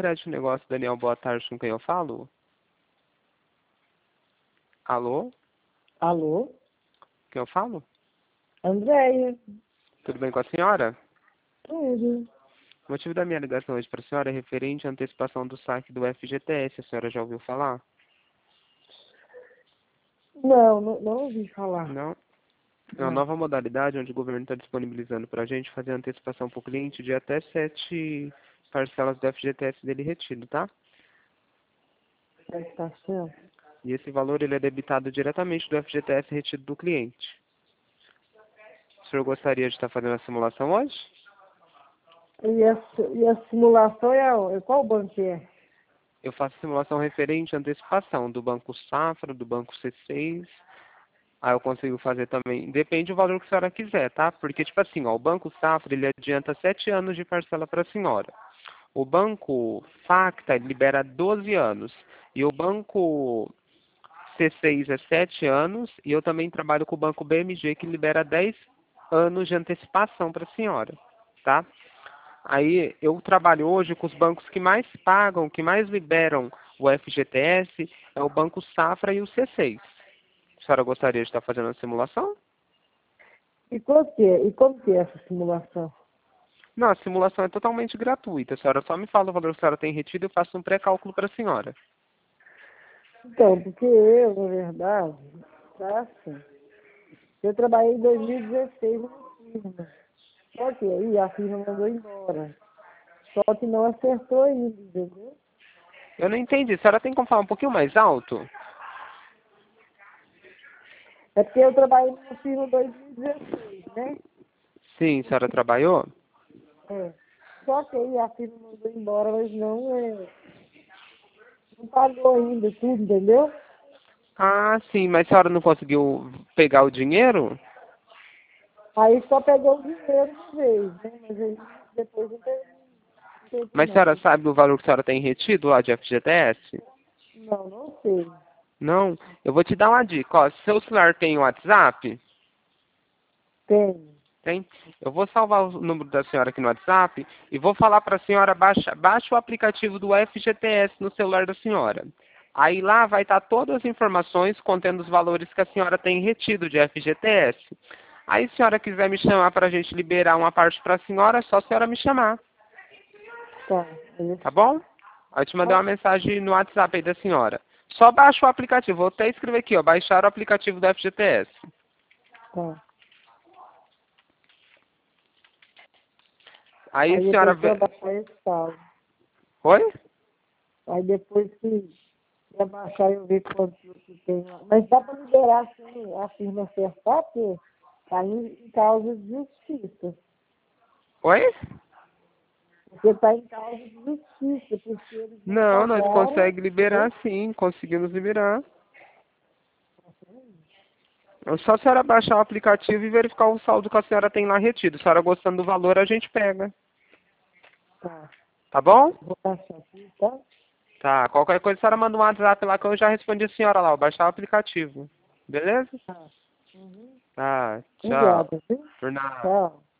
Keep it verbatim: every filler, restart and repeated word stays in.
Crédito Negócio, Daniel, boa tarde, com quem eu falo? Alô? Alô? Quem eu falo? Andréia? Tudo bem com a senhora? Tudo. O motivo da minha ligação hoje para a senhora é referente à antecipação do saque do F G T S. A senhora já ouviu falar? Não, não, não ouvi falar. Não? É uma Não. nova modalidade onde o governo está disponibilizando para a gente fazer antecipação para o cliente de até sete parcelas do F G T S dele retido, tá? Prestação? E esse valor ele é debitado diretamente do F G T S retido do cliente. O senhor gostaria de estar fazendo a simulação hoje? E a, si- e a simulação é aonde? Qual banco que é? Eu faço simulação referente à antecipação do Banco Safra, do Banco C seis. Aí eu consigo fazer também. Depende do valor que a senhora quiser, tá? Porque, tipo assim, ó, o Banco Safra, ele adianta sete anos de parcela para a senhora. O Banco Facta, ele libera doze anos. E o Banco C seis é sete anos. E eu também trabalho com o Banco B M G, que libera dez anos de antecipação para a senhora, tá? Aí eu trabalho hoje com os bancos que mais pagam, que mais liberam o F G T S, é o Banco Safra e o C seis. A senhora gostaria de estar fazendo a simulação? E quanto que é? E como que é essa simulação? Não, a simulação é totalmente gratuita. A senhora só me fala o valor que a senhora tem retido e eu faço um pré-cálculo para a senhora. Então, porque eu, na verdade, tá assim. Eu trabalhei em dois mil e dezesseis numa firma. Só que aí a firma mandou embora. Só que não acertou ainda, entendeu? Eu não entendi. A senhora tem como falar um pouquinho mais alto? É porque eu trabalhei numa firma em dois mil e dezesseis, né? Sim, a senhora trabalhou? É. Só que aí a firma mandou embora, mas não é. Não pagou ainda tudo, entendeu? Ah, sim, mas a senhora não conseguiu pegar o dinheiro? Aí só pegou o dinheiro uma vez, né? Mas aí depois não teve, não teve Mas a senhora mais. sabe o valor que a senhora tem retido lá de F G T S? Não, não sei. Não? Eu vou te dar uma dica. Ó, seu celular tem WhatsApp? Tem. Tem? Eu vou salvar o número da senhora aqui no WhatsApp e vou falar para a senhora baixar baixa o aplicativo do F G T S no celular da senhora. Aí lá vai estar todas as informações contendo os valores que a senhora tem retido de F G T S. Aí se a senhora quiser me chamar para a gente liberar uma parte para a senhora, é só a senhora me chamar. Tá. Aí eu Tá bom? Aí eu te mandei uma falo. mensagem no WhatsApp aí da senhora. Só baixa o aplicativo. Vou até escrever aqui, ó. Baixar o aplicativo do F G T S. Tá. Aí a Aí senhora... depois que eu vê- baixar esse saldo. Oi? Aí depois que eu baixar eu ver quanto que tem lá. Mas dá para liberar assim, a firma acertar, porque tá em, em causa de justiça. Oi? Porque está em causa de justiça, porque eles não Não, nós pagaram, conseguimos entendeu? liberar sim, conseguimos liberar. É só a senhora baixar o aplicativo e verificar o saldo que a senhora tem lá retido. Se a senhora gostando do valor, a gente pega. Tá. Tá bom? Vou baixar aqui, tá? Tá, qualquer coisa a senhora manda um WhatsApp lá que eu já respondi a senhora lá, vou baixar o aplicativo. Beleza? Tá. Uhum. Tá, tchau. Obrigada, viu? Por nada. Tchau.